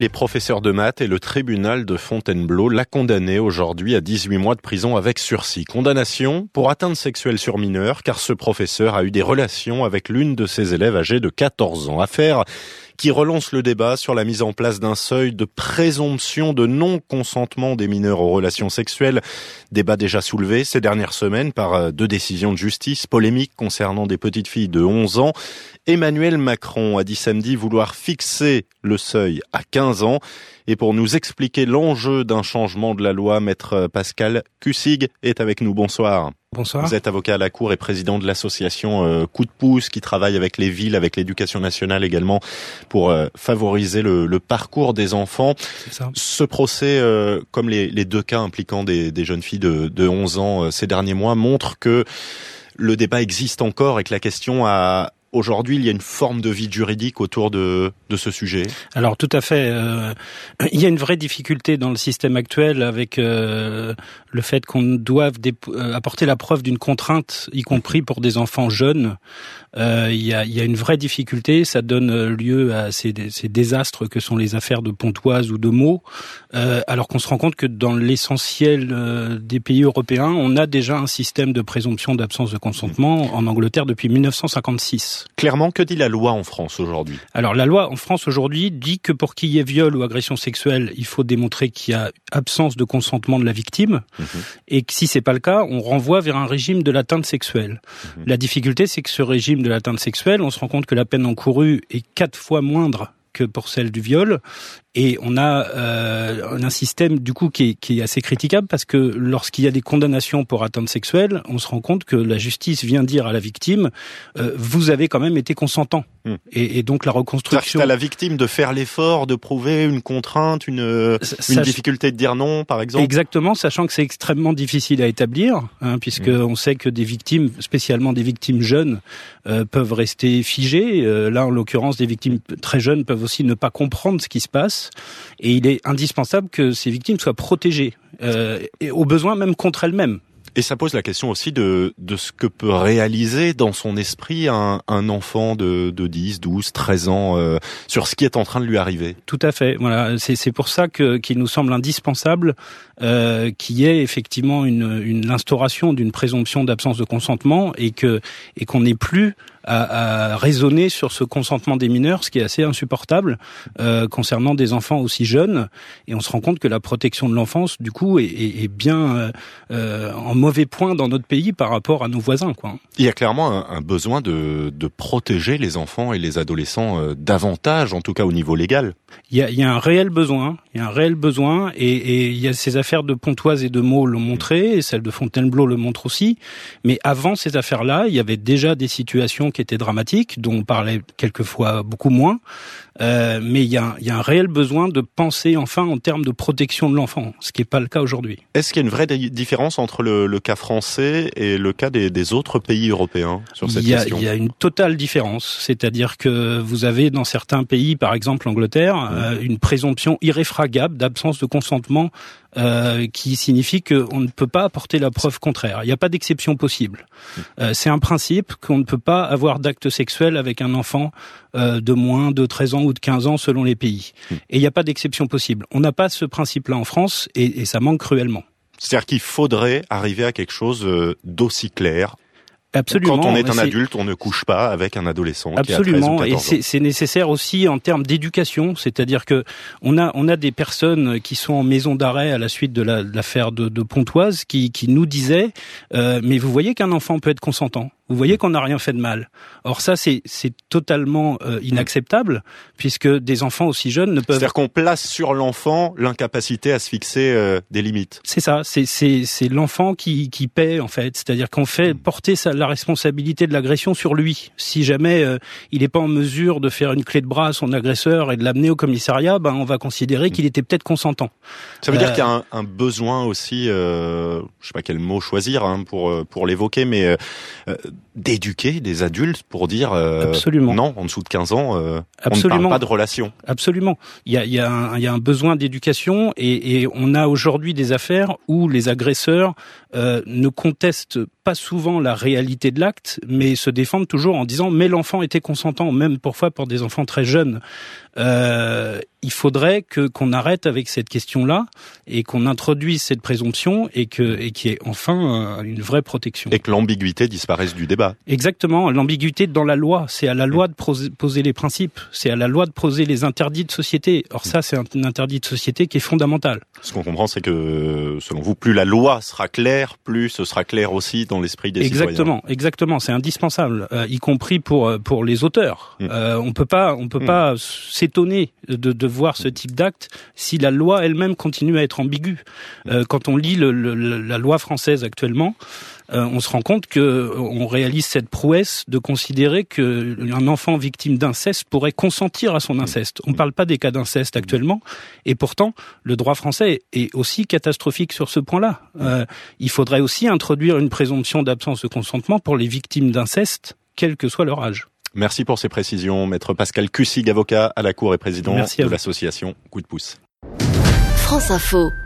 Les professeurs de maths et le tribunal de Fontainebleau l'a condamné aujourd'hui à 18 mois de prison avec sursis. Condamnation pour atteinte sexuelle sur mineur, car ce professeur a eu des relations avec l'une de ses élèves âgée de 14 ans. Affaire qui relance le débat sur la mise en place d'un seuil de présomption de non-consentement des mineurs aux relations sexuelles. Débat déjà soulevé ces dernières semaines par 2 décisions de justice polémiques concernant des petites filles de 11 ans. Emmanuel Macron a dit samedi vouloir fixer le seuil à 15 ans. Et pour nous expliquer l'enjeu d'un changement de la loi, maître Pascal Cussig est avec nous. Bonsoir. Bonsoir. Vous êtes avocat à la Cour et président de l'association Coup de pouce qui travaille avec les villes, avec l'éducation nationale également pour favoriser le parcours des enfants. C'est ça. Ce procès, comme les 2 cas impliquant des jeunes filles de 11 ans ces derniers mois, montre que le débat existe encore et que la question a... Aujourd'hui, il y a une forme de vide juridique autour de ce sujet. Alors tout à fait. Il y a une vraie difficulté dans le système actuel avec le fait qu'on doive apporter la preuve d'une contrainte, y compris pour des enfants jeunes. Il y a une vraie difficulté. Ça donne lieu à ces désastres que sont les affaires de Pontoise ou de Meaux. Alors qu'on se rend compte que dans l'essentiel des pays européens, on a déjà un système de présomption d'absence de consentement en Angleterre depuis 1956. Clairement, que dit la loi en France aujourd'hui ? Alors la loi en France aujourd'hui dit que pour qu'il y ait viol ou agression sexuelle, il faut démontrer qu'il y a absence de consentement de la victime, et que si c'est pas le cas, on renvoie vers un régime de l'atteinte sexuelle. La difficulté, c'est que ce régime de l'atteinte sexuelle, on se rend compte que la peine encourue est 4 fois moindre que pour celle du viol. Et on a un système du coup qui est assez critiquable parce que lorsqu'il y a des condamnations pour atteinte sexuelle, on se rend compte que la justice vient dire à la victime vous avez quand même été consentant. Et donc la reconstruction. C'est à la victime de faire l'effort, de prouver une contrainte, une difficulté de dire non, par exemple. Exactement, sachant que c'est extrêmement difficile à établir, puisque on sait que des victimes, spécialement des victimes jeunes, peuvent rester figées. Là, en l'occurrence, des victimes très jeunes peuvent aussi ne pas comprendre ce qui se passe. Et il est indispensable que ces victimes soient protégées, et au besoin même contre elles-mêmes. Et ça pose la question aussi de ce que peut réaliser dans son esprit un enfant de 10, 12, 13 ans sur ce qui est en train de lui arriver. Tout à fait. Voilà, c'est pour ça qu'il nous semble indispensable qu'il y ait effectivement l'instauration d'une présomption d'absence de consentement et qu'on n'ait plus à raisonner sur ce consentement des mineurs, ce qui est assez insupportable concernant des enfants aussi jeunes. Et on se rend compte que la protection de l'enfance, du coup, est bien en mauvais point dans notre pays par rapport à nos voisins, quoi. Il y a clairement un besoin de protéger les enfants et les adolescents davantage, en tout cas au niveau légal. Il y a un réel besoin. Il y a un réel besoin, et il y a ces affaires de Pontoise et de Meaux l'ont montré, et celle de Fontainebleau le montre aussi. Mais avant ces affaires-là, il y avait déjà des situations qui étaient dramatiques, dont on parlait quelquefois beaucoup moins. Mais il y a un réel besoin de penser enfin en termes de protection de l'enfant, ce qui n'est pas le cas aujourd'hui. Est-ce qu'il y a une vraie différence entre le cas français et le cas des autres pays européens sur cette question ? Il y a une totale différence, c'est-à-dire que vous avez dans certains pays, par exemple l'Angleterre, une présomption irréfragable d'absence de consentement qui signifie qu'on ne peut pas apporter la preuve contraire. Il n'y a pas d'exception possible. C'est un principe qu'on ne peut pas avoir d'acte sexuel avec un enfant de moins de 13 ans ou de 15 ans selon les pays. Et il n'y a pas d'exception possible. On n'a pas ce principe-là en France et ça manque cruellement. C'est-à-dire qu'il faudrait arriver à quelque chose d'aussi clair. Absolument. Quand on est un adulte, on ne couche pas avec un adolescent qui a 13 ou 14 ans. Absolument, et c'est nécessaire aussi en termes d'éducation, c'est-à-dire que on a des personnes qui sont en maison d'arrêt à la suite de l'affaire de Pontoise qui nous disaient mais vous voyez qu'un enfant peut être consentant. Vous voyez qu'on n'a rien fait de mal. Or ça, c'est totalement inacceptable, puisque des enfants aussi jeunes ne peuvent... C'est-à-dire qu'on place sur l'enfant l'incapacité à se fixer des limites. C'est ça, c'est l'enfant qui paie, en fait. C'est-à-dire qu'on fait porter la responsabilité de l'agression sur lui. Si jamais il n'est pas en mesure de faire une clé de bras à son agresseur et de l'amener au commissariat, on va considérer qu'il était peut-être consentant. Ça veut dire qu'il y a un besoin aussi, je sais pas quel mot choisir pour l'évoquer, mais... d'éduquer des adultes pour dire non, en dessous de 15 ans, on ne parle pas de relation. Absolument. Il y a un besoin d'éducation et on a aujourd'hui des affaires où les agresseurs ne contestent pas souvent la réalité de l'acte, mais se défendent toujours en disant mais l'enfant était consentant, même parfois pour des enfants très jeunes. il faudrait qu'on arrête avec cette question-là et qu'on introduise cette présomption et qu'il y ait enfin une vraie protection. Et que l'ambiguïté disparaisse du débat. Exactement, l'ambiguïté dans la loi. C'est à la loi de poser les principes, c'est à la loi de poser les interdits de société. Or ça, c'est un interdit de société qui est fondamental. Ce qu'on comprend, c'est que, selon vous, plus la loi sera claire, plus ce sera clair aussi dans l'esprit des citoyens. Exactement, c'est indispensable, y compris pour les auteurs. On peut pas s'étonner de voir ce type d'acte si la loi elle-même continue à être ambiguë. Quand on lit la loi française actuellement, on se rend compte que on réalise cette prouesse de considérer que un enfant victime d'inceste pourrait consentir à son inceste. On ne parle pas des cas d'inceste actuellement, et pourtant le droit français est aussi catastrophique sur ce point-là. Il faudrait aussi introduire une présomption d'absence de consentement pour les victimes d'inceste, quel que soit leur âge. Merci pour ces précisions, maître Pascal Cussig, avocat à la Cour et président de l'association Coup de pouce. France Info.